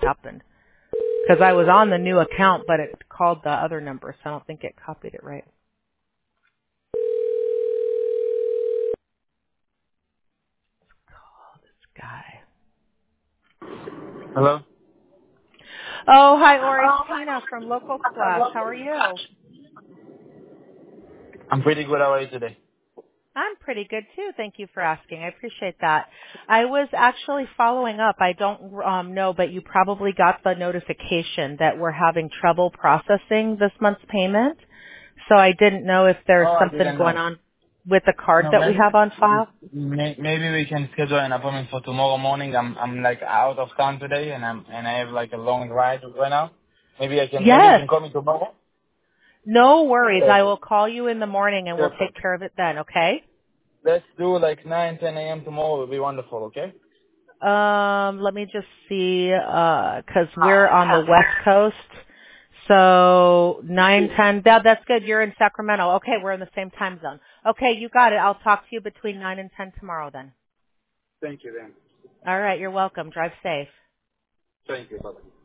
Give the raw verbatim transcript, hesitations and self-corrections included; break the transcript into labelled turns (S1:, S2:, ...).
S1: happened. Because I was on the new account, but it called the other number, so I don't think it copied it right. Call this guy.
S2: Hello?
S1: Oh, hi, Ori. It's Tina from Local Splash. How are you?
S2: I'm pretty good. How are you today?
S1: I'm pretty good too. Thank you for asking. I appreciate that. I was actually following up. I don't um, know, but you probably got the notification that we're having trouble processing this month's payment. So I didn't know if there's
S2: Oh, I
S1: something
S2: didn't
S1: going
S2: know.
S1: on with the card
S2: No,
S1: that we
S2: maybe,
S1: have on file.
S2: may- maybe we can schedule an appointment for tomorrow morning. I'm I'm like out of town today, and I'm and I have like a long ride right now. Maybe I can. Maybe you
S1: Yes.
S2: can call me tomorrow.
S1: No worries. I will
S2: Perfect.
S1: call you in the morning and we'll take
S2: Perfect.
S1: care of it then, okay?
S2: Let's do like nine, ten a m tomorrow. Will be wonderful. Okay.
S1: Um, let me just see, uh 'cause we're on the West Coast. So nine, ten, that, that's good. You're in Sacramento. Okay, we're in the same time zone. Okay, you got it. I'll talk to you between nine and ten tomorrow then.
S2: Thank you, then.
S1: All right, you're welcome. Drive safe.
S2: Thank you. Bye.